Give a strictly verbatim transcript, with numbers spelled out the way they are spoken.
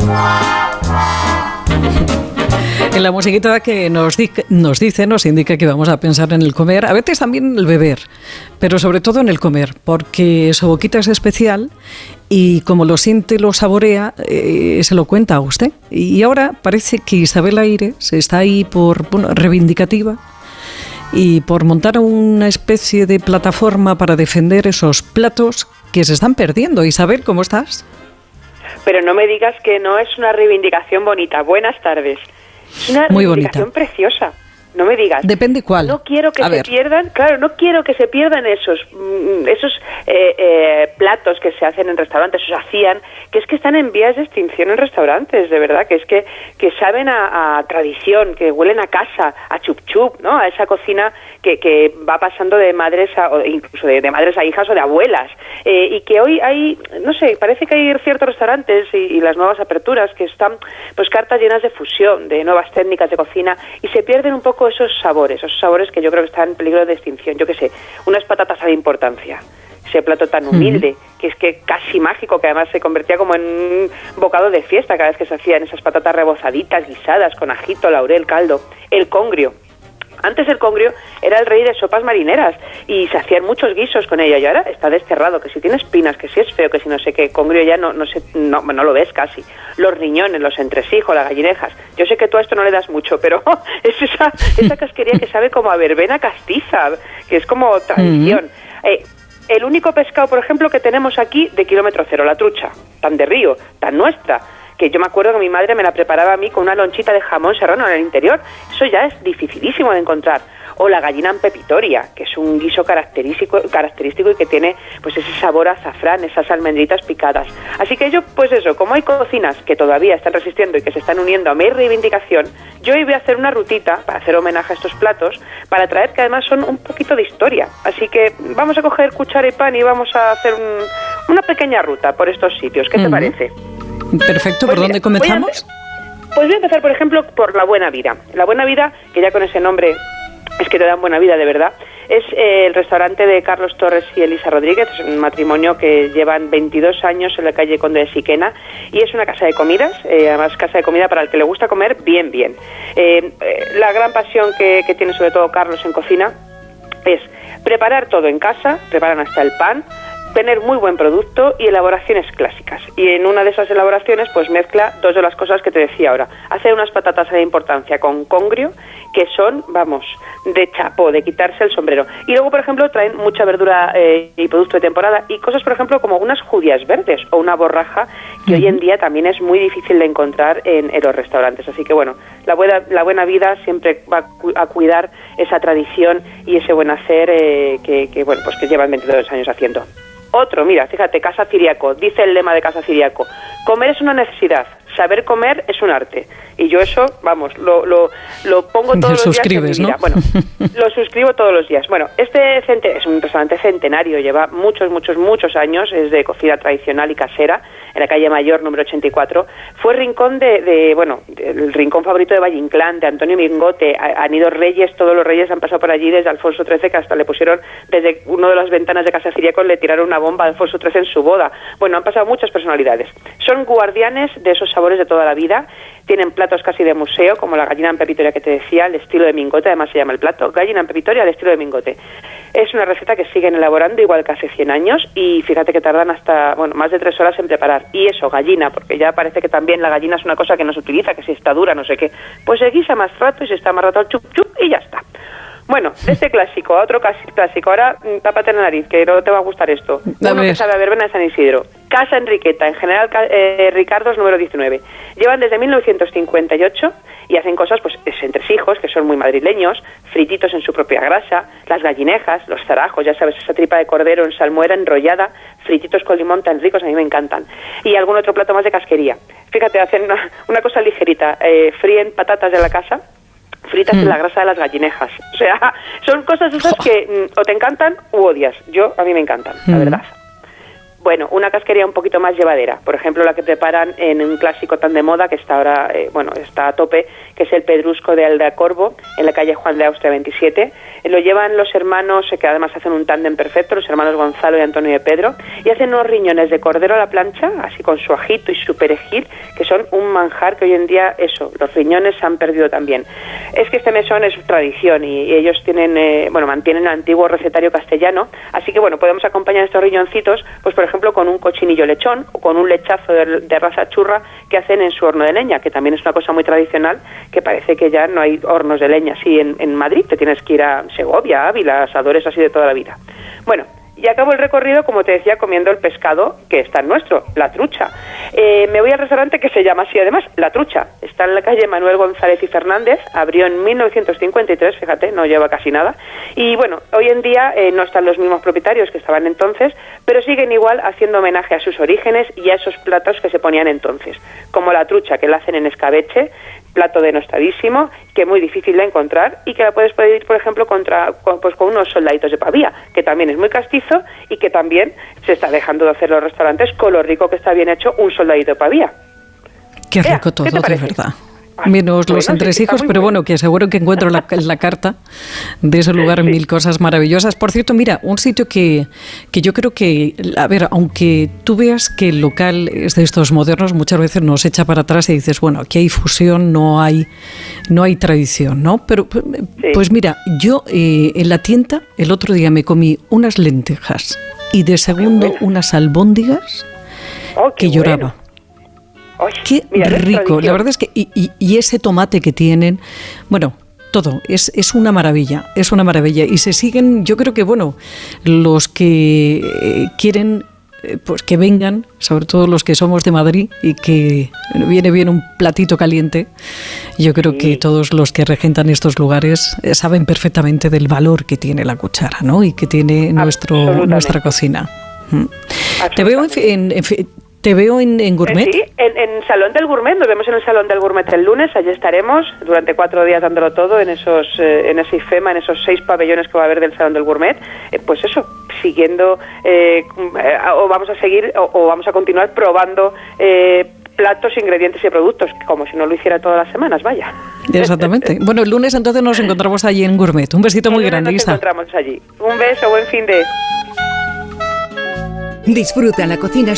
En la musiquita que nos, di- nos dice, nos indica que vamos a pensar en el comer, a veces también el beber, pero sobre todo en el comer, porque su boquita es especial y como lo siente, lo saborea, eh, se lo cuenta a usted. Y ahora parece que Isabel Aires está ahí por, bueno, reivindicativa y por montar una especie de plataforma para defender esos platos que se están perdiendo. Isabel, ¿cómo estás? Pero no me digas que no es una reivindicación bonita. Buenas tardes. Es una Muy reivindicación bonita. preciosa. No me digas. Depende cuál. No quiero que A se ver. pierdan, claro, no quiero que se pierdan esos mm, esos eh, eh, platos que se hacen en restaurantes, o se hacían, que es que están en vías de extinción en restaurantes, de verdad, que es que, que saben a, a tradición, que huelen a casa, a chup chup, ¿no? A esa cocina que, que va pasando de madres a, o incluso de, de madres a hijas o de abuelas, eh, y que hoy hay, no sé, parece que hay ciertos restaurantes y, y las nuevas aperturas que están, pues, cartas llenas de fusión, de nuevas técnicas de cocina, y se pierden un poco esos sabores, esos sabores que yo creo que están en peligro de extinción. Yo qué sé, unas patatas a la importancia, ese plato tan humilde, uh-huh. que es que casi mágico, que además se convertía como en un bocado de fiesta cada vez que se hacían esas patatas rebozaditas, guisadas, con ajito, laurel, caldo. El congrio. Antes el congrio era el rey de sopas marineras y se hacían muchos guisos con ella, y ahora está desterrado, que si tiene espinas, que si es feo, que si no sé qué, congrio ya no no, sé, no, no lo ves casi. Los riñones, los entresijos, las gallinejas. Yo sé que tú a esto no le das mucho, pero es esa, esa casquería que sabe como a verbena castiza, que es como tradición. Uh-huh. Eh, el único pescado, por ejemplo, que tenemos aquí de kilómetro cero, la trucha, tan de río, tan nuestra, que yo me acuerdo que mi madre me la preparaba a mí con una lonchita de jamón serrano en el interior. Eso ya es dificilísimo de encontrar. O la gallina en pepitoria, que es un guiso característico, característico y que tiene pues ese sabor a azafrán, esas almendritas picadas. Así que yo, pues eso, como hay cocinas que todavía están resistiendo y que se están uniendo a mi reivindicación, yo hoy voy a hacer una rutita para hacer homenaje a estos platos, para traer que además son un poquito de historia. Así que vamos a coger cuchara y pan y vamos a hacer un, una pequeña ruta por estos sitios. ¿Qué te uh-huh. parece? Perfecto, ¿por pues dónde mira, comenzamos? Voy a, pues voy a empezar, por ejemplo, por La Buena Vida. La Buena Vida, que ya con ese nombre es que te dan buena vida de verdad, es eh, el restaurante de Carlos Torres y Elisa Rodríguez, es un matrimonio que llevan veintidós años en la calle Conde de Siquena, y es una casa de comidas, eh, además casa de comida para el que le gusta comer bien, bien. Eh, eh, la gran pasión que, que tiene sobre todo Carlos en cocina es preparar todo en casa, preparan hasta el pan, tener muy buen producto y elaboraciones clásicas. Y en una de esas elaboraciones pues mezcla dos de las cosas que te decía ahora. Hace unas patatas de importancia con congrio que son, vamos, de chapó, de quitarse el sombrero. Y luego, por ejemplo, traen mucha verdura eh, y producto de temporada y cosas, por ejemplo, como unas judías verdes o una borraja que uh-huh. hoy en día también es muy difícil de encontrar en, en los restaurantes. Así que, bueno, la buena, la buena vida siempre va a, cu- a cuidar esa tradición y ese buen hacer eh, que, que, bueno, pues que llevan veintidós años haciendo. Otro, mira, fíjate, Casa Ciriaco, dice el lema de Casa Ciriaco: comer es una necesidad, saber comer es un arte. Y yo eso, vamos, lo, lo, lo pongo todos los días en mi vida. ¿No? Bueno, lo suscribo todos los días. Bueno, este cente- es un restaurante centenario, lleva muchos, muchos, muchos años, es de cocina tradicional y casera, en la calle Mayor, número ochenta y cuatro. Fue rincón de, de bueno, el rincón favorito de Valle Inclán, de Antonio Mingote. Han ido reyes, todos los reyes han pasado por allí, desde Alfonso trece, que hasta le pusieron, desde una de las ventanas de Casa Ciriaco, le tiraron una bomba a Alfonso trece en su boda. Bueno, han pasado muchas personalidades. Son guardianes de esos sabores de toda la vida. Tienen platos casi de museo, como la gallina en pepitoria que te decía, al estilo de Mingote, además se llama el plato, gallina en pepitoria al estilo de Mingote. Es una receta que siguen elaborando igual que hace cien años y fíjate que tardan hasta, bueno, más de tres horas en preparar. Y eso, gallina, porque ya parece que también la gallina es una cosa que no se utiliza, que si está dura, no sé qué. Pues se guisa más rato y se está más rato al chup chup y ya está. Bueno, de este clásico a otro clásico. Ahora, tápate la nariz, que no te va a gustar esto. A Uno ver. que sabe a verbena de San Isidro. Casa Enriqueta, en General eh, Ricardos, número diecinueve. Llevan desde mil novecientos cincuenta y ocho y hacen cosas, pues, entresijos, que son muy madrileños, frititos en su propia grasa, las gallinejas, los zarajos, ya sabes, esa tripa de cordero en salmuera enrollada, frititos con limón tan ricos, a mí me encantan. Y algún otro plato más de casquería. Fíjate, hacen una, una cosa ligerita, eh, fríen patatas de la casa, fritas mm. en la grasa de las gallinejas. O sea, son cosas esas que mm, o te encantan u odias. Yo, a mí me encantan, mm. la verdad. Bueno, una casquería un poquito más llevadera. Por ejemplo, la que preparan en un clásico tan de moda que está ahora, eh, bueno, está a tope, que es el pedrusco de Aldacorvo, en la calle Juan de Austria veintisiete. lo llevan los hermanos, que además hacen un tándem perfecto, los hermanos Gonzalo y Antonio de Pedro, y hacen unos riñones de cordero a la plancha, así con su ajito y su perejil, que son un manjar que hoy en día, eso, los riñones se han perdido también. Es que este mesón es tradición y, y ellos tienen, eh, bueno, mantienen el antiguo recetario castellano, así que bueno, podemos acompañar estos riñoncitos, pues por ejemplo con un cochinillo lechón o con un lechazo de, de raza churra que hacen en su horno de leña, que también es una cosa muy tradicional, que parece que ya no hay hornos de leña así en, en Madrid, te tienes que ir a Segovia, Ávila, asadores así de toda la vida. Bueno, y acabo el recorrido, como te decía, comiendo el pescado que está en nuestro, la trucha. Eh, me voy al restaurante que se llama así además, La Trucha. Está en la calle Manuel González y Fernández, abrió en mil novecientos cincuenta y tres, fíjate, no lleva casi nada. Y bueno, hoy en día eh, no están los mismos propietarios que estaban entonces, pero siguen igual haciendo homenaje a sus orígenes y a esos platos que se ponían entonces, como la trucha, que la hacen en escabeche, plato denostadísimo, que es muy difícil de encontrar y que la puedes pedir, por ejemplo, contra, con, pues con unos soldaditos de pavía, que también es muy castizo y que también se está dejando de hacer los restaurantes con lo rico que está bien hecho un soldadito de pavía. Qué rico. Ea, todo, de verdad. Ay, Menos bueno, los entresijos, sí, pero bueno, que seguro que encuentro la, la carta de ese lugar sí. Mil cosas maravillosas. Por cierto, mira, un sitio que, que yo creo que, a ver, aunque tú veas que el local es de estos modernos, muchas veces nos echa para atrás y dices, bueno, aquí hay fusión, no hay, no hay tradición, ¿no? Pero, sí. Pues mira, yo eh, en la tienda el otro día me comí unas lentejas y de segundo oh, unas albóndigas oh, que bueno. lloraba. Oye, qué mira, rico, la verdad es que y, y, y ese tomate que tienen, bueno, todo, es, es una maravilla, es una maravilla y se siguen, yo creo que bueno, los que eh, quieren eh, pues que vengan, sobre todo los que somos de Madrid y que viene bien un platito caliente, yo creo sí. que todos los que regentan estos lugares eh, saben perfectamente del valor que tiene la cuchara, ¿no? Y que tiene nuestro nuestra cocina. Te veo en, en, en Te veo en, en Gourmet. Eh, sí, en, en Salón del Gourmet, nos vemos en el Salón del Gourmet el lunes, allí estaremos durante cuatro días dándolo todo en esos eh, en ese IFEMA, en esos seis pabellones que va a haber del Salón del Gourmet, eh, pues eso, siguiendo, eh, eh, o vamos a seguir, o, o vamos a continuar probando eh, platos, ingredientes y productos, como si no lo hiciera todas las semanas, vaya. Exactamente. Bueno, el lunes entonces nos encontramos allí en Gourmet. Un besito muy grande, Isa. Nos encontramos allí. Un beso, buen fin de... Disfruta la cocina